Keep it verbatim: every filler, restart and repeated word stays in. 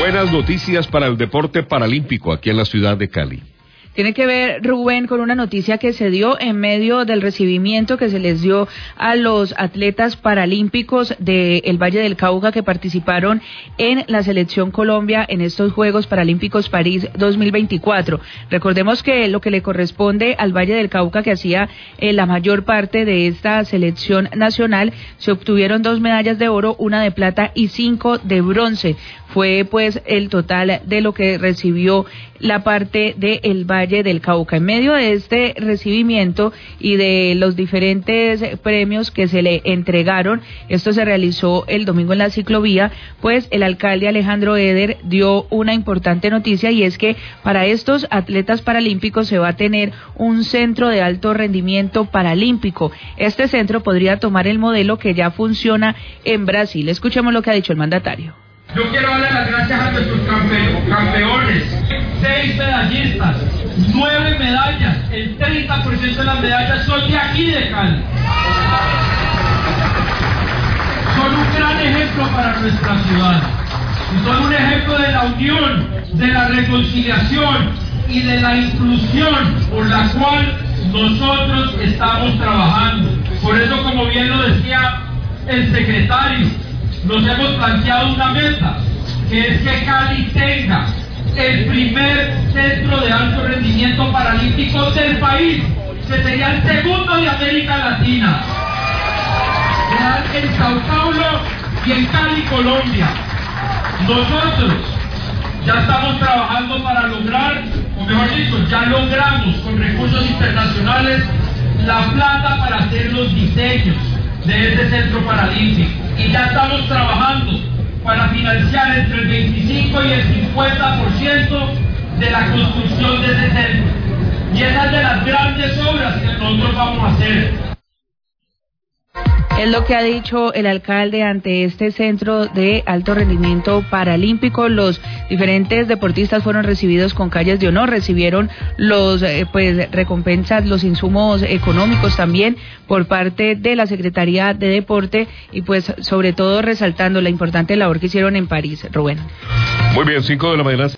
Buenas noticias para el deporte paralímpico aquí en la ciudad de Cali. Tiene que ver, Rubén, con una noticia que se dio en medio del recibimiento que se les dio a los atletas paralímpicos del Valle del Cauca que participaron en la Selección Colombia en estos Juegos Paralímpicos París dos mil veinticuatro. Recordemos que lo que le corresponde al Valle del Cauca, que hacía eh, la mayor parte de esta selección nacional, se obtuvieron dos medallas de oro, una de plata y cinco de bronce. Fue pues el total de lo que recibió la parte del Valle del Cauca. En medio de este recibimiento y de los diferentes premios que se le entregaron, esto se realizó el domingo en la ciclovía, pues el alcalde Alejandro Eder dio una importante noticia, y es que para estos atletas paralímpicos se va a tener un centro de alto rendimiento paralímpico. Este centro podría tomar el modelo que ya funciona en Brasil. Escuchemos lo que ha dicho el mandatario. Yo quiero darle las gracias a nuestros campe- campeones, seis medallistas, nueve medallas, el treinta por ciento de las medallas son de aquí de Cali. Son un gran ejemplo para nuestra ciudad, y son un ejemplo de la unión, de la reconciliación y de la inclusión por la cual nosotros estamos trabajando. Por eso, como bien lo decía el secretario, nos hemos planteado una meta, que es que Cali tenga el primer centro de alto rendimiento paralímpico del país, que sería el segundo de América Latina. Será en Sao Paulo y en Cali, Colombia. Nosotros ya estamos trabajando para lograr, o mejor dicho, ya logramos con recursos internacionales la plata para hacer los diseños de ese centro paralímpico, y ya estamos trabajando para financiar entre el veinticinco y el cincuenta por ciento de la construcción de ese centro, y esa es de las grandes obras que nosotros vamos a hacer. Es lo que ha dicho el alcalde ante este centro de alto rendimiento paralímpico. Los diferentes deportistas fueron recibidos con calles de honor, recibieron los eh, pues recompensas, los insumos económicos también por parte de la Secretaría de Deporte, y pues sobre todo resaltando la importante labor que hicieron en París. Rubén. Muy bien, cinco de la mañana.